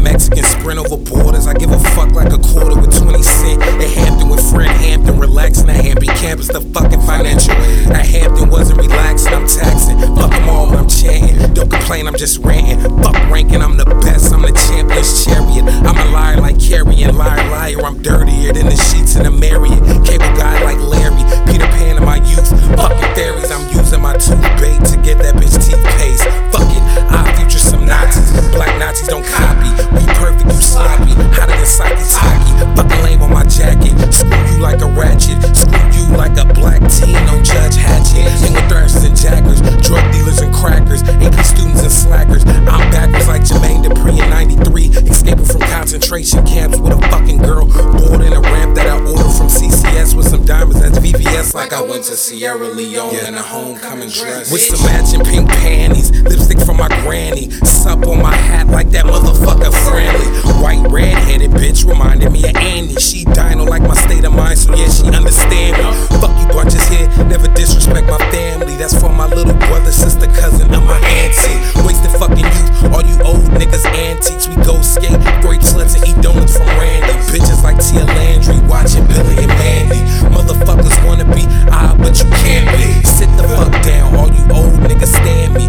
Mexican sprint over borders. I give a fuck like a quarter with 20 cent. At Hampton with Fred Hampton, relaxing at Hampton campus, the fucking financial aid. At Hampton wasn't relaxing, I'm taxing. Fuck them all when I'm chanting. Don't complain, I'm just ranting. Fuck ranking, I'm the best, I'm the champion's chariot. I'm a liar like Carrion, liar, I'm dirtier than the sheets in the Marriott. Cable guy like Larry, Peter Pan in my youth. Fucking fairies, I'm using my toothbait to get that bitch teeth paste. Fuck it, I future some Nazis. Black Nazis don't copy. We perfect, you sloppy. Hotter than Saki. Fucking lame on my jacket. Screw you like a ratchet. Screw you like a black teen on Judge Hatchet. And with thrashers and jackers, drug dealers and crackers, AP students and slackers. I'm backwards like Jermaine Dupri in 93. Escaping from concentration camps with a fucking girl. Bored in a ramp that I ordered from CCS with some diamonds. That's VVS like I went to Sierra Leone in a homecoming dress. With some matching pink panties. Lipstick from my granny. Sup on my hat like that motherfucker friendly. White red-headed bitch reminded me of Annie. She dino like my state of mind, so yeah, she understand me. Fuck you bunches here, never disrespect my family. That's for my little brother, sister, cousin, and my auntie. Wasted fucking youth, all you old niggas antiques. We go skate, grape sluts, and eat donuts from Randy. Bitches like Tia Landry, watching Billy and Mandy. Motherfuckers wanna be but you can't be. Sit the fuck down, all you old niggas stand me.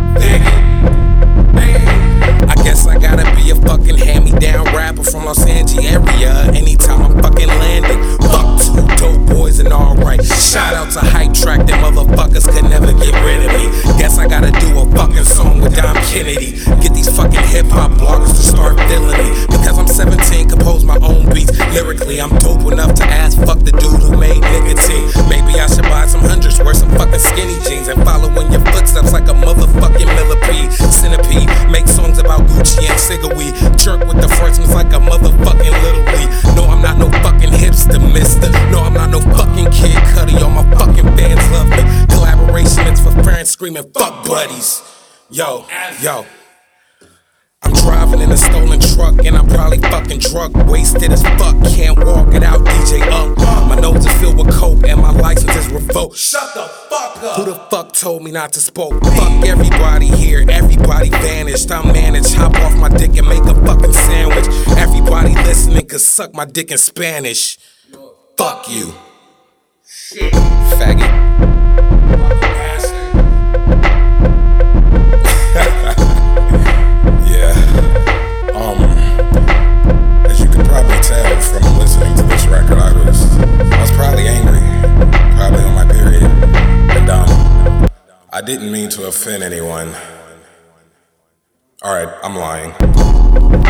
I guess I gotta be a fucking hand-me-down rapper from Los Angeles area. Anytime I'm fucking landing, fuck two dope boys and alright. Shout out to Hype Track, them motherfuckers could never get rid of me. Guess I gotta do a fucking song with Dom Kennedy. Get these fucking hip-hop bloggers to start feeling me. Because I'm 17, compose my own beats. Lyrically, I'm dope enough to ask fuck the dude who made nicotine. Maybe I should buy some hundreds, wear some fucking skinny jeans, and follow in your footsteps like a motherfucking millipede. Centipede, make songs about Gucci and Cigarette. Jerk with the freshmen like a motherfucking Little League. No, I'm not no fucking hipster, mister. No, I'm not no fucking Kid Cudi. All my fucking fans love me. Collaboration is for friends screaming fuck buddies. Yo. I'm driving in a stolen truck and I'm probably fucking drunk, wasted as fuck, can't walk it out, DJ Unk. My nose is filled with coke and my license is revoked. Shut the fuck up. Who the fuck told me not to smoke? Fuck everybody here, everybody vanished. I'm managed, hop off my dick and make a fucking sandwich. Everybody listening could suck my dick in Spanish. Fuck you. Shit. Faggot. As you can probably tell from listening to this record, I was probably angry, probably on my period, and I didn't mean to offend anyone. Alright, I'm lying.